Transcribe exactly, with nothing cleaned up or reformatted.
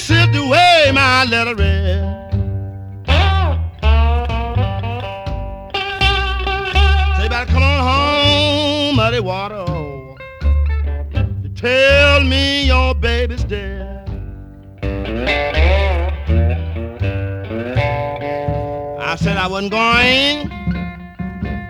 is the way my letter read. Say, you better come on home, muddy water. You tell me your baby's dead. I said I wasn't going.